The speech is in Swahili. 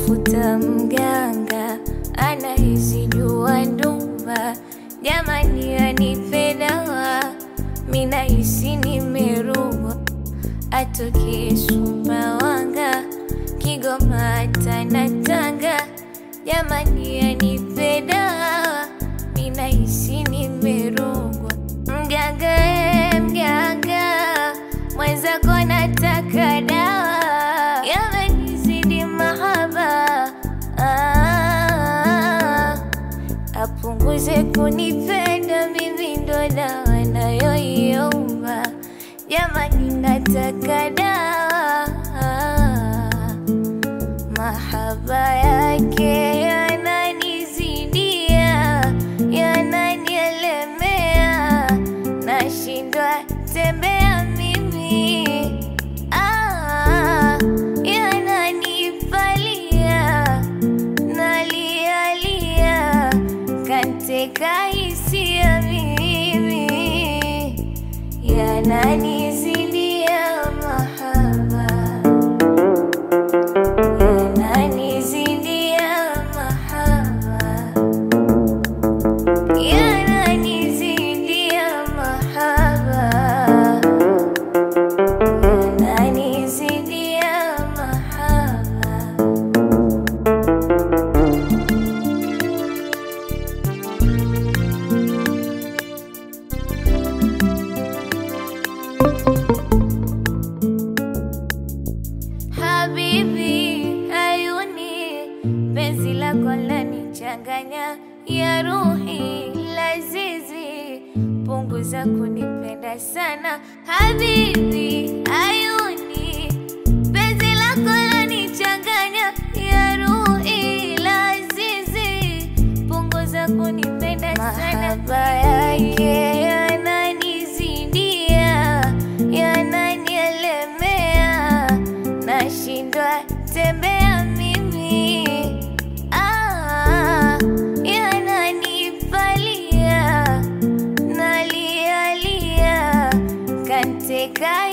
namtafuta mganga anahisi jua ndumba, jamani anipe dawa, mina hisi nimerua, atoke Sumbawanga, Kigoma, Tanga, jamani anipe dawa, mina hisi nimerugwa. Mganga, mganga, mwenzako nataka dawa, yamenizidi mahaba, apunguze kunipenda, mimi ndo dawa nayoiomba, jamani nataka dawa. Mahaba yake yananizidia, yananielemea, nashindwa tembea mimi, yananipalia, nalialia, kanteka hisia mimi, yananizidia mahaba, yananizidia mahaba, yananizidia mahaba, yananizidia mahaba. Habibi, ayuni, penzi lako lanichanganya, ya ruhi lazizi, punguza kunipenda sana. Habibi, ayuni, penzi lako lanichanganya, ya ruhi lazizi, punguza kunipenda sana. Mahaba yake yananizidia, yananielemea, nashindwa tembea mimi, yananipalia, nalialia, kanteka